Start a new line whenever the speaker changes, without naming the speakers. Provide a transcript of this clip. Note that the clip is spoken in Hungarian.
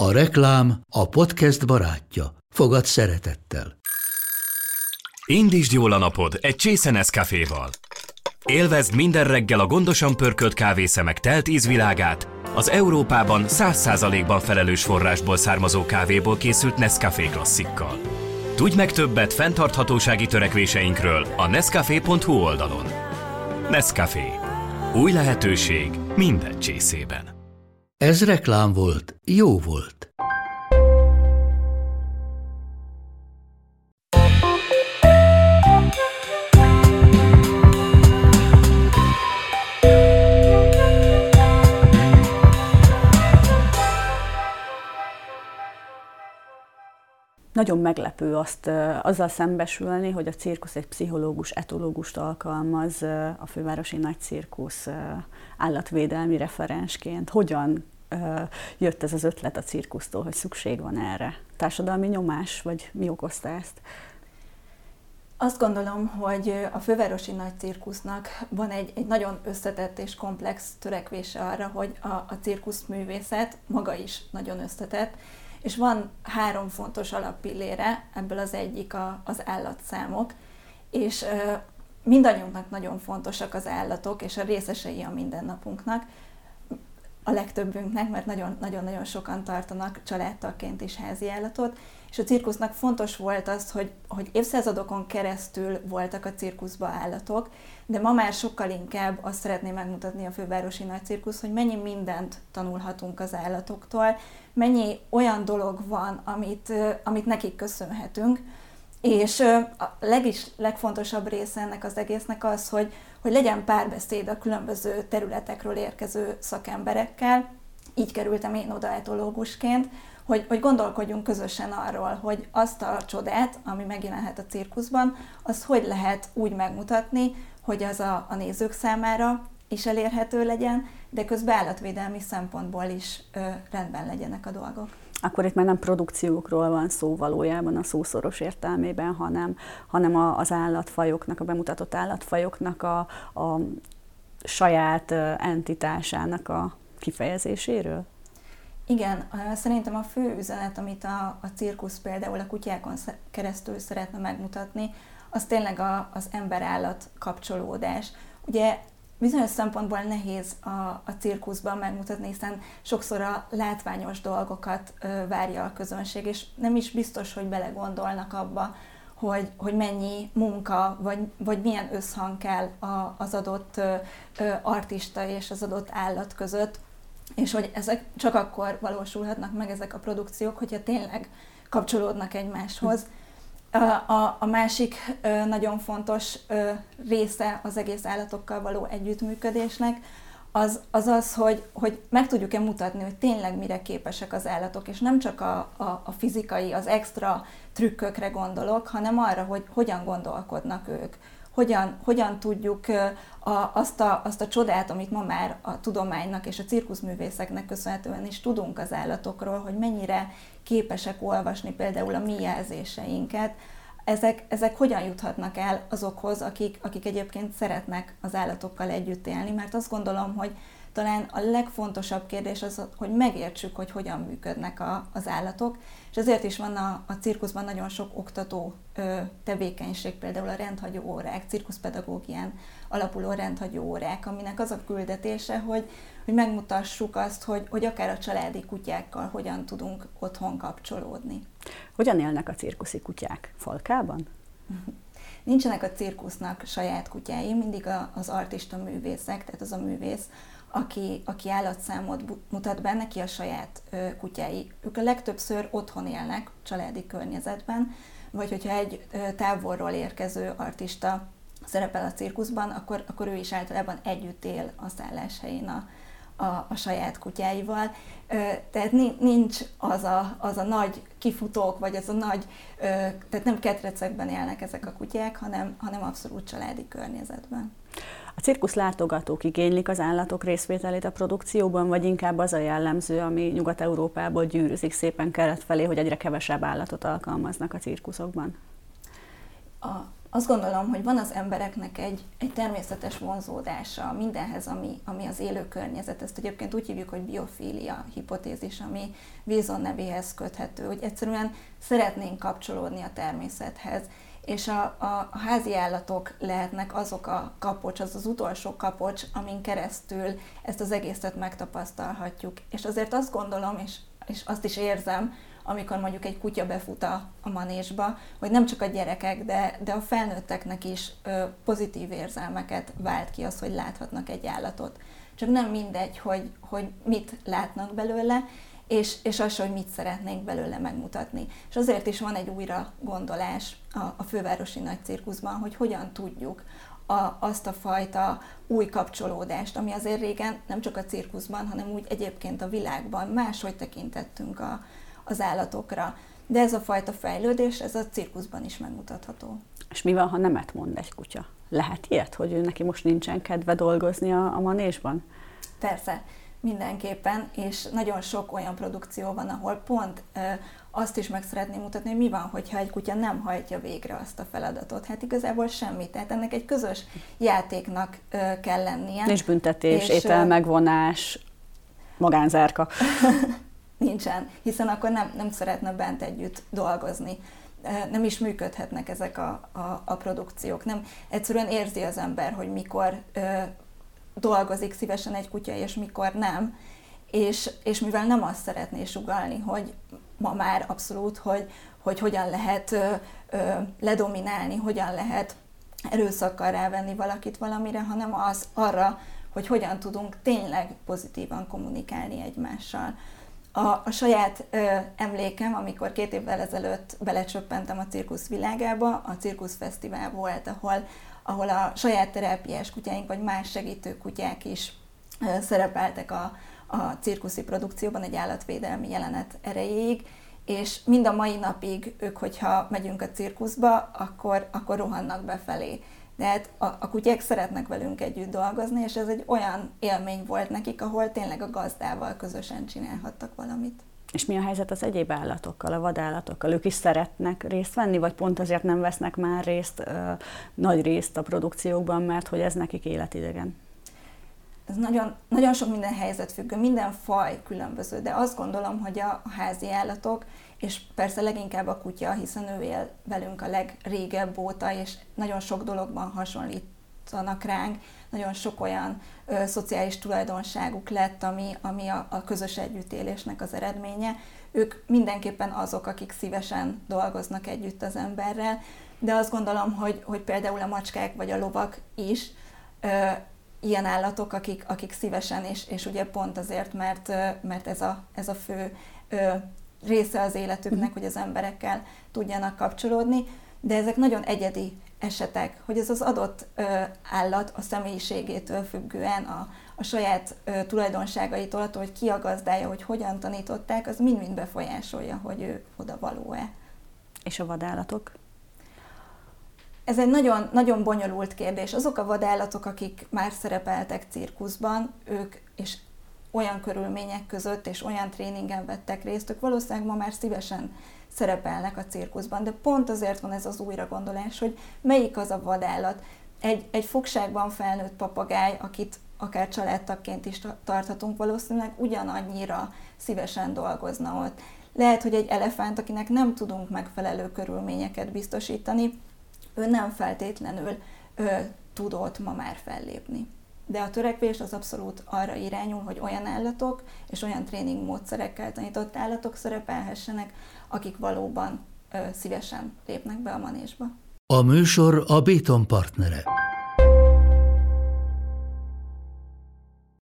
A reklám a podcast barátja. Fogad szeretettel.
Indítsd jól a napod egy csésze Nescaféval. Élvezd minden reggel a gondosan pörkölt kávészemek telt ízvilágát, az Európában 100%-ban felelős forrásból származó kávéból készült Nescafé klasszikkal. Tudj meg többet fenntarthatósági törekvéseinkről a nescafé.hu oldalon. Nescafé. Új lehetőség minden csészében.
Ez reklám volt, jó volt.
Nagyon meglepő azzal szembesülni, hogy a cirkusz egy pszichológus, etológust alkalmaz a fővárosi nagycirkusz állatvédelmi referensként. Hogyan jött ez az ötlet a cirkusztól, hogy szükség van erre? Társadalmi nyomás, vagy mi okozta ezt?
Azt gondolom, hogy a fővárosi nagycirkusznak van egy nagyon összetett és komplex törekvése arra, hogy a cirkuszművészet maga is nagyon összetett, és van 3 fontos alappillére, ebből az egyik az állatszámok, és mindannyiunknak nagyon fontosak az állatok, és a részesei a mindennapunknak, a legtöbbünknek, mert nagyon-nagyon sokan tartanak családtagként is házi állatot, és a cirkusznak fontos volt az, hogy évszázadokon keresztül voltak a cirkuszban állatok, de ma már sokkal inkább azt szeretné megmutatni a fővárosi nagycirkusz, hogy mennyi mindent tanulhatunk az állatoktól, mennyi olyan dolog van, amit nekik köszönhetünk, és a legfontosabb része ennek az egésznek az, hogy legyen párbeszéd a különböző területekről érkező szakemberekkel. Így kerültem én oda etológusként, hogy gondolkodjunk közösen arról, hogy azt a csodát, ami megjelenhet a cirkuszban, az hogy lehet úgy megmutatni, hogy az a nézők számára is elérhető legyen, de közben állatvédelmi szempontból is rendben legyenek a dolgok.
Akkor itt már nem produkciókról van szó valójában a szószoros értelmében, hanem az állatfajoknak, a bemutatott állatfajoknak a saját entitásának a kifejezéséről?
Igen, szerintem a fő üzenet, amit a cirkusz például a kutyákon keresztül szeretne megmutatni, az tényleg az ember-állat kapcsolódás. Ugye bizonyos szempontból nehéz a cirkuszban megmutatni, hiszen sokszor a látványos dolgokat várja a közönség, és nem is biztos, hogy belegondolnak abba, hogy mennyi munka, vagy milyen összhang kell az adott artista és az adott állat között, és hogy ezek csak akkor valósulhatnak meg ezek a produkciók, hogyha tényleg kapcsolódnak egymáshoz. A másik nagyon fontos része az egész állatokkal való együttműködésnek az, hogy meg tudjuk-e mutatni, hogy tényleg mire képesek az állatok, és nem csak a fizikai, az extra trükkökre gondolok, hanem arra, hogy hogyan gondolkodnak ők, hogyan tudjuk azt a csodát, amit ma már a tudománynak és a cirkuszművészeknek köszönhetően is tudunk az állatokról, hogy mennyire képesek olvasni például a mi jelzéseinket, ezek hogyan juthatnak el azokhoz, akik egyébként szeretnek az állatokkal együtt élni, mert azt gondolom, hogy talán a legfontosabb kérdés az, hogy megértsük, hogy hogyan működnek az állatok, és ezért is van a cirkuszban nagyon sok oktató tevékenység, például a rendhagyó órák, cirkuszpedagógián alapuló rendhagyó órák, aminek az a küldetése, hogy megmutassuk azt, hogy akár a családi kutyákkal hogyan tudunk otthon kapcsolódni.
Hogyan élnek a cirkuszi kutyák? Falkában?
Nincsenek a cirkusznak saját kutyái, mindig az artista művészek, tehát az a művész, aki állatszámot mutat be, neki a saját kutyái. Ők a legtöbbször otthon élnek, családi környezetben, vagy hogyha egy távolról érkező artista szerepel a cirkuszban, akkor ő is általában együtt él a szálláshelyén a saját kutyáival. Tehát nincs az a nagy kifutók, vagy az a nagy, tehát nem ketrecekben élnek ezek a kutyák, hanem abszolút családi környezetben.
A cirkusz látogatók igénylik az állatok részvételét a produkcióban, vagy inkább az a jellemző, ami Nyugat-Európából gyűrűzik szépen kelet felé, hogy egyre kevesebb állatot alkalmaznak a cirkuszokban?
Azt gondolom, hogy van az embereknek egy természetes vonzódása mindenhez, ami az élő környezet. Ezt egyébként úgy hívjuk, hogy biofília hipotézis, ami Wilson nevéhez köthető, hogy egyszerűen szeretnénk kapcsolódni a természethez. És a házi állatok lehetnek azok a kapocs, az utolsó kapocs, amin keresztül ezt az egészet megtapasztalhatjuk. És azért azt gondolom, és azt is érzem, amikor mondjuk egy kutya befut a manésba, hogy nem csak a gyerekek, de a felnőtteknek is pozitív érzelmeket vált ki az, hogy láthatnak egy állatot. Csak nem mindegy, hogy mit látnak belőle, és az, hogy mit szeretnénk belőle megmutatni. És azért is van egy újra gondolás a fővárosi nagy cirkuszban, hogy hogyan tudjuk azt a fajta új kapcsolódást, ami azért régen nem csak a cirkuszban, hanem úgy egyébként a világban máshogy tekintettünk az állatokra. De ez a fajta fejlődés, ez a cirkuszban is megmutatható.
És mi van, ha nemet mond egy kutya? Lehet ilyet, hogy neki most nincsen kedve dolgozni a manésban?
Persze, mindenképpen, és nagyon sok olyan produkció van, ahol pont azt is meg szeretném mutatni, hogy mi van, hogyha egy kutya nem hajtja végre azt a feladatot. Hát igazából semmi, tehát ennek egy közös játéknak kell lennie.
Nincs büntetés, ételmegvonás, magánzárka.
Nincsen, hiszen akkor nem szeretne bent együtt dolgozni. Nem is működhetnek ezek a produkciók. Nem, egyszerűen érzi az ember, hogy mikor dolgozik szívesen egy kutya, és mikor nem. És mivel nem azt szeretné sugallni, hogy ma már abszolút, hogy hogyan lehet ledominálni, hogyan lehet erőszakkal rávenni valakit valamire, hanem arra, hogy hogyan tudunk tényleg pozitívan kommunikálni egymással. A saját emlékem, amikor 2 évvel ezelőtt belecsöppentem a cirkusz világába, a cirkuszfesztivál volt, ahol a saját terápiás kutyáink, vagy más segítő kutyák is szerepeltek a cirkuszi produkcióban egy állatvédelmi jelenet erejéig, és mind a mai napig ők, hogyha megyünk a cirkuszba, akkor rohannak befelé. De hát a kutyák szeretnek velünk együtt dolgozni, és ez egy olyan élmény volt nekik, ahol tényleg a gazdával közösen csinálhattak valamit.
És mi a helyzet az egyéb állatokkal, a vadállatokkal? Ők is szeretnek részt venni, vagy pont azért nem vesznek már nagy részt a produkciókban, mert hogy ez nekik életidegen?
Ez nagyon, nagyon sok minden helyzet függő, minden faj különböző, de azt gondolom, hogy a házi állatok, és persze leginkább a kutya, hiszen ő él velünk a legrégebb óta, és nagyon sok dologban hasonlítanak ránk, nagyon sok olyan szociális tulajdonságuk lett, ami a közös együttélésnek az eredménye. Ők mindenképpen azok, akik szívesen dolgoznak együtt az emberrel, de azt gondolom, hogy például a macskák vagy a lovak is ilyen állatok, akik szívesen, és ugye pont azért, mert ez a fő része az életüknek, hogy az emberekkel tudjanak kapcsolódni, de ezek nagyon egyedi esetek, hogy ez az adott állat a személyiségétől függően, a saját tulajdonságaitól, attól, hogy ki a gazdája, hogy hogyan tanították, az mind-mind befolyásolja, hogy ő oda való-e.
És a vadállatok?
Ez egy nagyon, nagyon bonyolult kérdés. Azok a vadállatok, akik már szerepeltek cirkuszban, ők és olyan körülmények között és olyan tréningen vettek részt, ők valószínűleg ma már szívesen szerepelnek a cirkuszban, de pont azért van ez az újragondolás, hogy melyik az a vadállat. Egy fogságban felnőtt papagáj, akit akár családtagként is tarthatunk, valószínűleg ugyanannyira szívesen dolgozna ott. Lehet, hogy egy elefánt, akinek nem tudunk megfelelő körülményeket biztosítani, ő nem feltétlenül tud ott ma már fellépni. De a törekvés az abszolút arra irányul, hogy olyan állatok és olyan tréning módszerekkel tanított állatok szerepelhessenek, akik valóban szívesen lépnek be a manésba.
A műsor a Béton partnere.